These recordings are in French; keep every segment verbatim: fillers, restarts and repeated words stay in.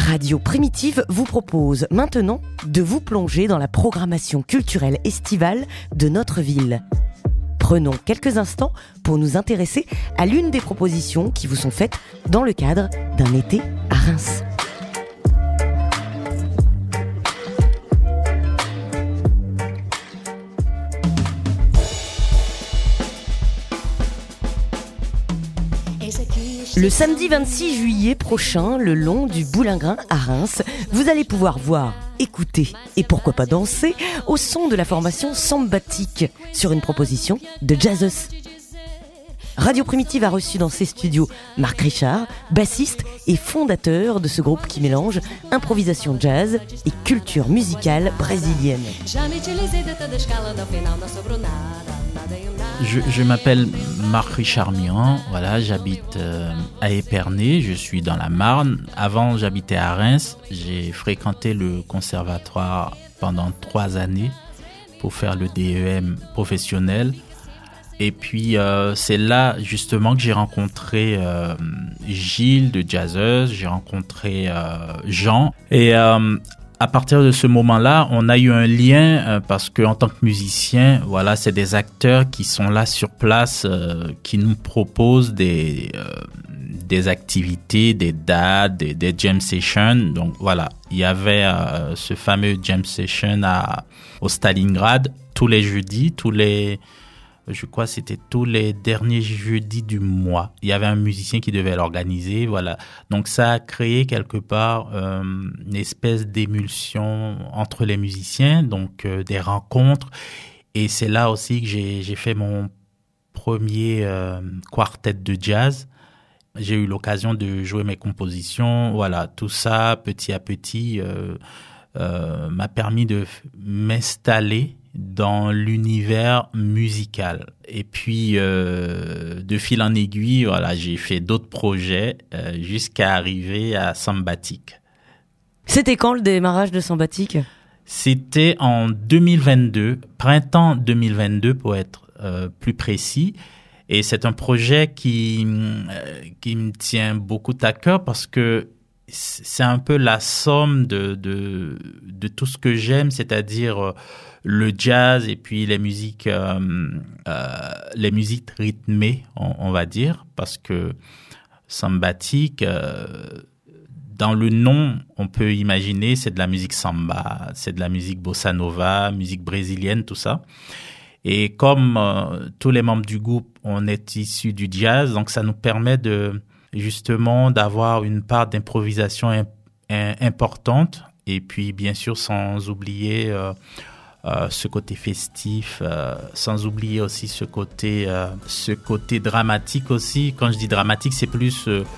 Radio Primitive vous propose maintenant de vous plonger dans la programmation culturelle estivale de notre ville. Prenons quelques instants pour nous intéresser à l'une des propositions qui vous sont faites dans le cadre d'un été à Reims. Le samedi vingt-six juillet prochain, le long du Boulingrin à Reims, vous allez pouvoir voir, écouter et pourquoi pas danser au son de la formation Sambatique sur une proposition de Jazzes. Radio Primitive a reçu dans ses studios Marc Richard, bassiste et fondateur de ce groupe qui mélange improvisation jazz et culture musicale brésilienne. Je, je m'appelle Marc Richard Miran, voilà, j'habite euh, à Épernay, je suis dans la Marne. Avant, j'habitais à Reims, j'ai fréquenté le conservatoire pendant trois années pour faire le D E M professionnel. Et puis, euh, c'est là justement que j'ai rencontré euh, Gilles de Jazzes, j'ai rencontré euh, Jean. Et euh, à partir de ce moment-là, on a eu un lien euh, parce que en tant que musicien, voilà, c'est des acteurs qui sont là sur place, euh, qui nous proposent des euh, des activités, des dates, des, des jam sessions. Donc voilà, il y avait euh, ce fameux jam session à au Stalingrad tous les jeudis, tous les je crois que c'était tous les derniers jeudis du mois. Il y avait un musicien qui devait l'organiser, voilà. Donc ça a créé quelque part euh, une espèce d'émulsion entre les musiciens, donc euh, des rencontres. Et c'est là aussi que j'ai, j'ai fait mon premier euh, quartet de jazz. J'ai eu l'occasion de jouer mes compositions, voilà. Tout ça, petit à petit, euh, euh, m'a permis de m'installer dans l'univers musical. Et puis, euh, de fil en aiguille, voilà, j'ai fait d'autres projets euh, jusqu'à arriver à Sambatique. C'était quand le démarrage de Sambatique ? C'était en deux mille vingt-deux, printemps deux mille vingt-deux pour être euh, plus précis. Et c'est un projet qui, euh, qui me tient beaucoup à cœur parce que c'est un peu la somme de, de, de tout ce que j'aime, c'est-à-dire euh, le jazz et puis les musiques, euh, euh, les musiques rythmées, on, on va dire, parce que Sambatique, euh, dans le nom, on peut imaginer, c'est de la musique samba, c'est de la musique bossa nova, musique brésilienne, tout ça. Et comme euh, tous les membres du groupe, on est issus du jazz, donc ça nous permet de justement d'avoir une part d'improvisation imp- importante et puis bien sûr sans oublier euh, euh, ce côté festif, euh, sans oublier aussi ce côté euh, ce côté dramatique aussi. Quand je dis dramatique, c'est plus euh,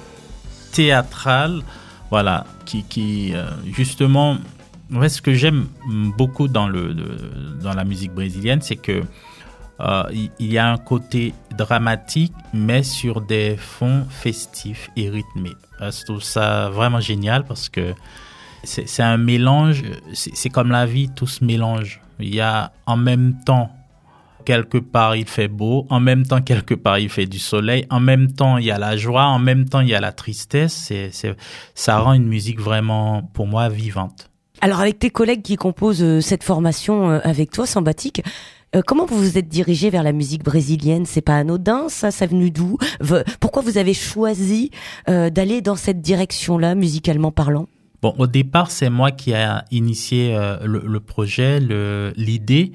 théâtral, voilà, qui qui euh, justement, ouais, ce que j'aime beaucoup dans le, le dans la musique brésilienne, c'est que Euh, il y a un côté dramatique, mais sur des fonds festifs et rythmés. Euh, je trouve ça vraiment génial parce que c'est, c'est un mélange, c'est, c'est comme la vie, tout se mélange. Il y a en même temps, quelque part il fait beau, en même temps quelque part il fait du soleil, en même temps il y a la joie, en même temps il y a la tristesse. C'est, c'est, ça rend une musique vraiment, pour moi, vivante. Alors avec tes collègues qui composent euh, cette formation euh, avec toi, Sambatique, Euh, comment vous vous êtes dirigé vers la musique brésilienne ? C'est pas anodin, ça, ça venu d'où ? v- Pourquoi vous avez choisi euh, d'aller dans cette direction-là, musicalement parlant ? Bon, au départ, c'est moi qui a initié euh, le, le projet, le, l'idée.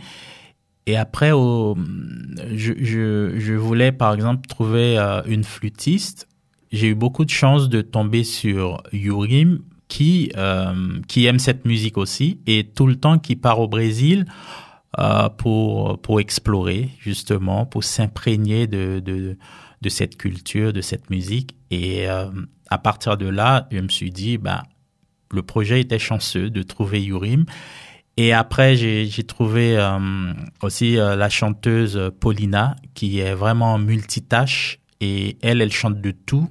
Et après, au, je, je, je voulais, par exemple, trouver euh, une flûtiste. J'ai eu beaucoup de chance de tomber sur Yurim, qui, euh, qui aime cette musique aussi, et tout le temps qui part au Brésil Euh, pour pour explorer justement, pour s'imprégner de de de cette culture, de cette musique. Et euh, à partir de là, je me suis dit, ben le projet était chanceux de trouver Yurim. Et après, j'ai j'ai trouvé euh, aussi euh, la chanteuse Paulina, qui est vraiment multitâche, et elle elle chante de tout.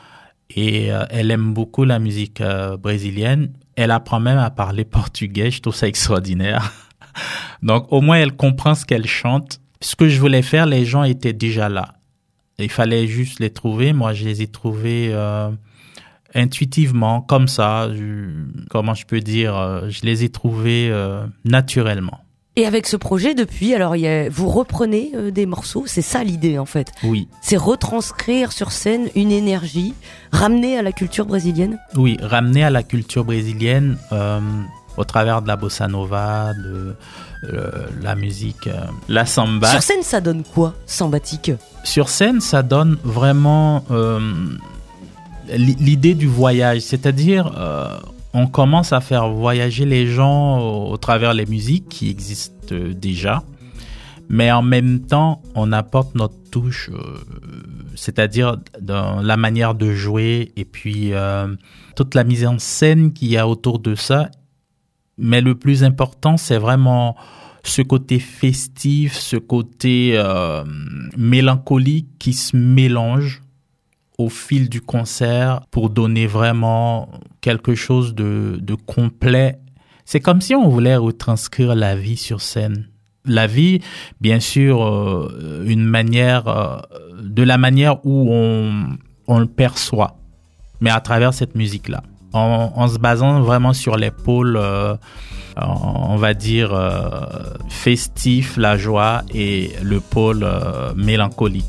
Et euh, elle aime beaucoup la musique euh, brésilienne. Elle apprend même à parler portugais. Je trouve ça extraordinaire. Donc, au moins, elle comprend ce qu'elle chante. Ce que je voulais faire, les gens étaient déjà là. Il fallait juste les trouver. Moi, je les ai trouvés euh, intuitivement, comme ça, je, comment je peux dire, euh, je les ai trouvés euh, naturellement. Et avec ce projet, depuis, alors il y a, vous reprenez euh, des morceaux, c'est ça l'idée en fait. Oui. C'est retranscrire sur scène une énergie, ramener à la culture brésilienne. Oui, ramener à la culture brésilienne euh, au travers de la bossa nova, de euh, la musique, euh, la samba. Sur scène, ça donne quoi, sambatique ? Sur scène, ça donne vraiment euh, l'idée du voyage, c'est-à-dire euh, on commence à faire voyager les gens au, au travers les musiques qui existent déjà, mais en même temps, on apporte notre touche, euh, c'est-à-dire dans la manière de jouer et puis euh, toute la mise en scène qu'il y a autour de ça. Mais le plus important, c'est vraiment ce côté festif, ce côté euh, mélancolique qui se mélange au fil du concert pour donner vraiment quelque chose de, de complet. C'est comme si on voulait retranscrire la vie sur scène. La vie, bien sûr, euh, une manière, euh, de la manière où on, on le perçoit, mais à travers cette musique-là. En, en se basant vraiment sur les pôles, euh, on va dire, euh, festif, la joie, et le pôle euh, mélancolique.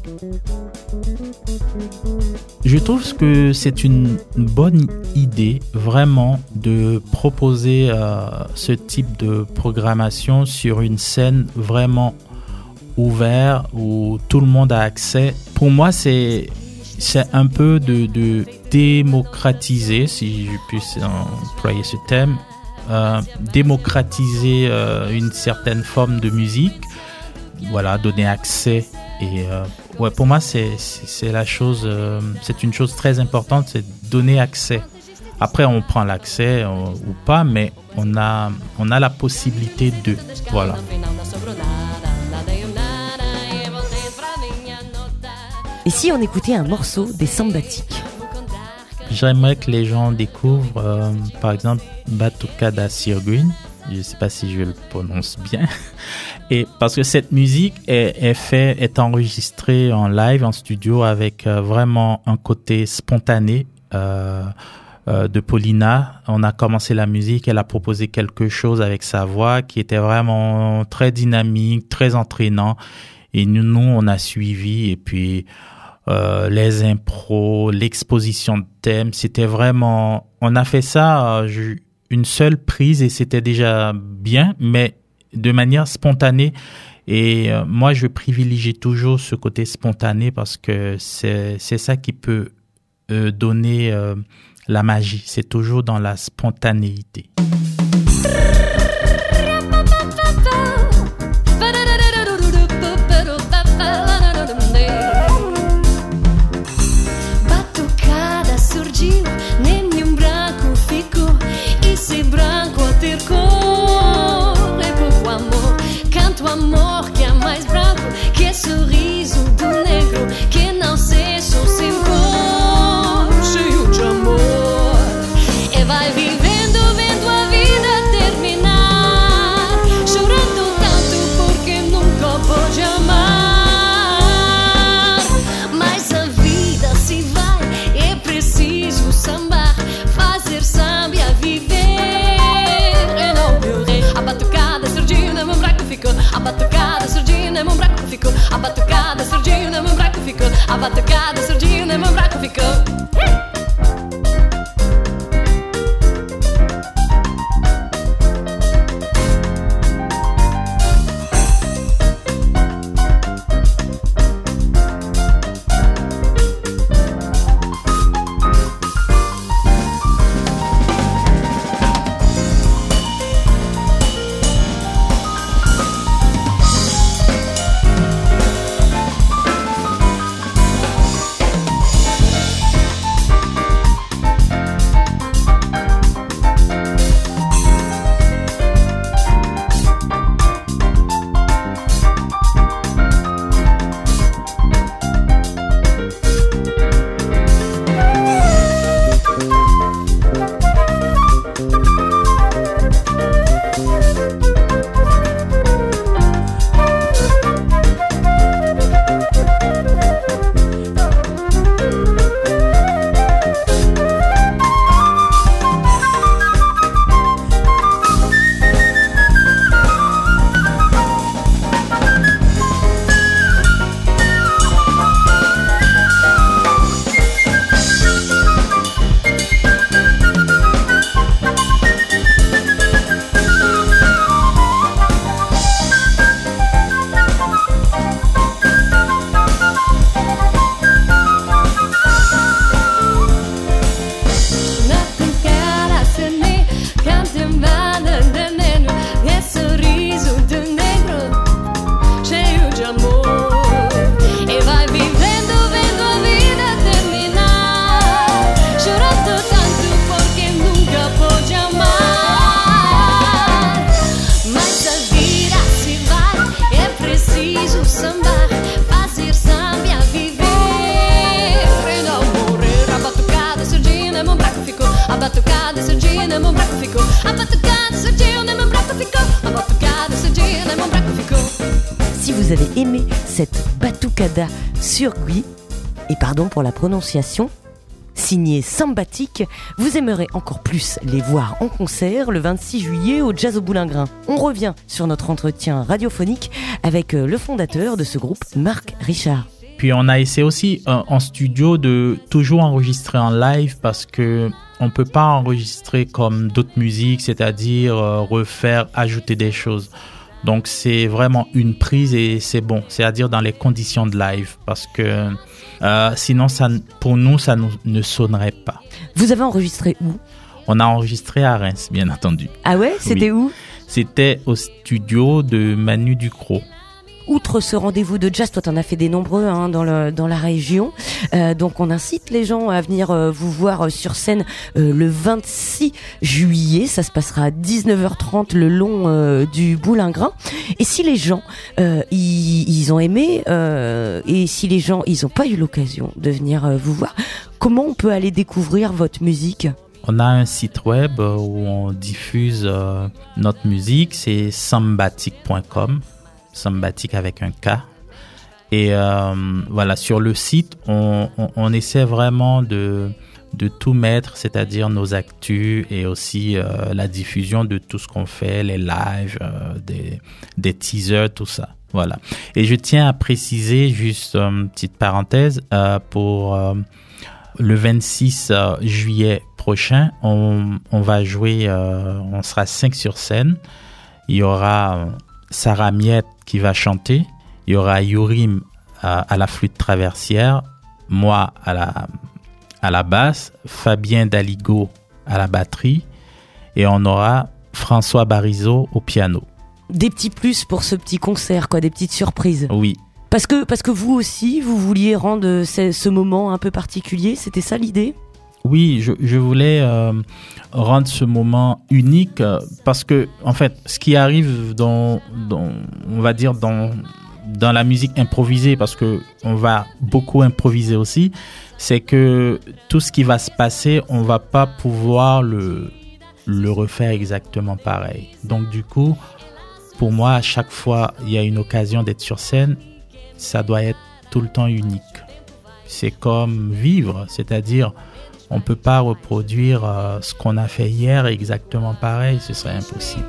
Je trouve que c'est une bonne idée vraiment de proposer euh, ce type de programmation sur une scène vraiment ouverte où tout le monde a accès. Pour moi, c'est, c'est un peu de, de démocratiser, si je puis employer ce terme, euh, démocratiser euh, une certaine forme de musique, voilà, donner accès. Et euh, ouais, pour moi, c'est, c'est, c'est la chose, euh, c'est une chose très importante, c'est donner accès. Après, on prend l'accès euh, ou pas, mais on a, on a la possibilité de, voilà. Et si on écoutait un morceau des Sambatiques ? J'aimerais que les gens découvrent, euh, par exemple, Batucada Sirguin. Je ne sais pas si je le prononce bien. Et parce que cette musique est, est, fait, est enregistrée en live, en studio, avec euh, vraiment un côté spontané euh, euh, de Paulina. On a commencé la musique, elle a proposé quelque chose avec sa voix qui était vraiment très dynamique, très entraînant. Et nous, nous on a suivi. Et puis, euh, les impros, l'exposition de thèmes, c'était vraiment... On a fait ça... Euh, je, une seule prise et c'était déjà bien, mais de manière spontanée. Et euh, moi, je privilégie toujours ce côté spontané parce que c'est, c'est ça qui peut euh, donner euh, la magie. C'est toujours dans la spontanéité. A batucada surgiu, né, meu buraco ficou. A batucada surgiu, né, meu buraco ficou. A batucada surgiu, né, meu buraco ficou. batucada surgindo e meu buraco ficou. A batucada surgindo e meu buraco ficou. A batucada surgindo e meu buraco ficou. Si vous avez aimé cette batucada sur Gui, et pardon pour la prononciation, signée Sambatique, vous aimerez encore plus les voir en concert le vingt-six juillet au Jazz au Boulingrin. On revient sur notre entretien radiophonique avec le fondateur de ce groupe, Marc Richard. Puis on a essayé aussi euh, en studio de toujours enregistrer en live parce que on peut pas enregistrer comme d'autres musiques, c'est-à-dire euh, refaire, ajouter des choses. Donc c'est vraiment une prise et c'est bon, c'est-à-dire dans les conditions de live parce que euh, sinon ça, pour nous ça nous, ne sonnerait pas. Vous avez enregistré où ? On a enregistré à Reims, bien entendu. Ah ouais ? C'était Oui. où ? C'était au studio de Manu Ducrot. Outre ce rendez-vous de jazz, toi t'en as fait des nombreux hein, dans, le, dans la région, euh, donc on incite les gens à venir euh, vous voir euh, sur scène euh, le vingt-six juillet, ça se passera à dix-neuf heures trente le long euh, du Boulingrin. Et si les gens euh, ils, ils ont aimé euh, et si les gens ils ont pas eu l'occasion de venir euh, vous voir, comment on peut aller découvrir votre musique ? On a un site web où on diffuse euh, notre musique, c'est sambatique point com. Sambatique avec un K. Et euh, voilà, sur le site, on, on, on essaie vraiment de, de tout mettre, c'est-à-dire nos actus et aussi euh, la diffusion de tout ce qu'on fait, les lives, euh, des, des teasers, tout ça. Voilà. Et je tiens à préciser, juste une petite parenthèse, euh, pour euh, le vingt-six juillet prochain, on, on va jouer, euh, on sera cinq sur scène. Il y aura Sarah Miette qui va chanter, il y aura Yurim à, à la flûte traversière, moi à la, à la basse, Fabien Daligo à la batterie et on aura François Barizo au piano. Des petits plus pour ce petit concert, quoi, des petites surprises. Oui. Parce que, parce que vous aussi, vous vouliez rendre ce, ce moment un peu particulier, c'était ça l'idée ? Oui, je, je voulais euh, rendre ce moment unique euh, parce que, en fait, ce qui arrive dans, dans on va dire, dans, dans la musique improvisée, parce que on va beaucoup improviser aussi, c'est que tout ce qui va se passer, on va pas pouvoir le, le refaire exactement pareil. Donc, du coup, pour moi, à chaque fois, il y a une occasion d'être sur scène, ça doit être tout le temps unique. C'est comme vivre, c'est-à-dire on ne peut pas reproduire euh, ce qu'on a fait hier exactement pareil, ce serait impossible.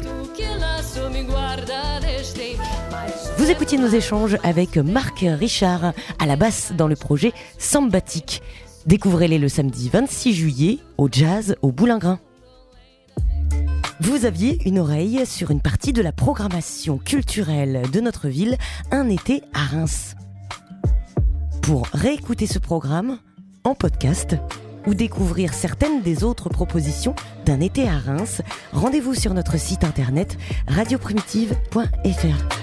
Vous écoutiez nos échanges avec Marc Richard à la basse dans le projet Sambatique. Découvrez-les le samedi vingt-six juillet au Jazz au Boulingrin. Vous aviez une oreille sur une partie de la programmation culturelle de notre ville, un été à Reims. Pour réécouter ce programme en podcast, ou découvrir certaines des autres propositions d'un été à Reims, rendez-vous sur notre site internet radio primitive point f r.